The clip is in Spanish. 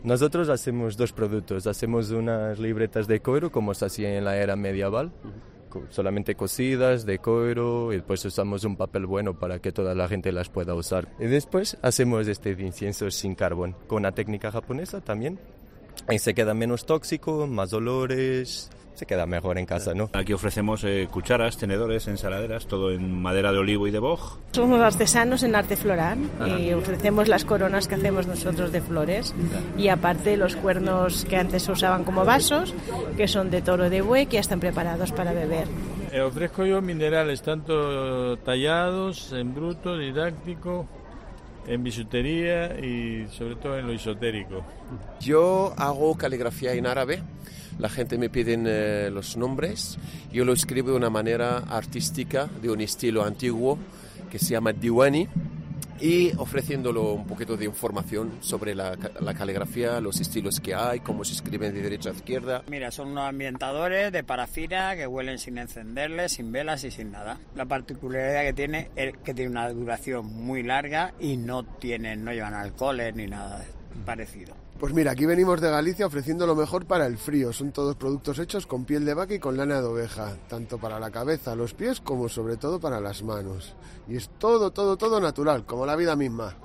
Nosotros hacemos dos productos, hacemos unas libretas de cuero como se hacía en la era medieval, solamente cosidas de cuero y después usamos un papel bueno para que toda la gente las pueda usar. Y después hacemos este incienso sin carbón, con una técnica japonesa también. Y se queda menos tóxico, más olores, se queda mejor en casa, ¿no? Aquí ofrecemos cucharas, tenedores, ensaladeras, todo en madera de olivo y de boj. Somos artesanos en arte floral y ofrecemos las coronas que hacemos nosotros de flores y aparte los cuernos que antes se usaban como vasos, que son de toro de buey, que ya están preparados para beber. Ofrezco yo minerales, tanto tallados, en bruto, didáctico, en bisutería y sobre todo en lo esotérico. Yo hago caligrafía en árabe, la gente me pide los nombres, yo lo escribo de una manera artística, de un estilo antiguo que se llama Diwani, y ofreciéndolo un poquito de información sobre la caligrafía, los estilos que hay, cómo se escriben de derecha a izquierda. Mira, son unos ambientadores de parafina que huelen sin encenderles, sin velas y sin nada. La particularidad que tiene es que tiene una duración muy larga y no llevan alcoholes ni nada parecido. Pues mira, aquí venimos de Galicia ofreciendo lo mejor para el frío. Son todos productos hechos con piel de vaca y con lana de oveja, tanto para la cabeza, los pies, como sobre todo para las manos. Y es todo natural, como la vida misma.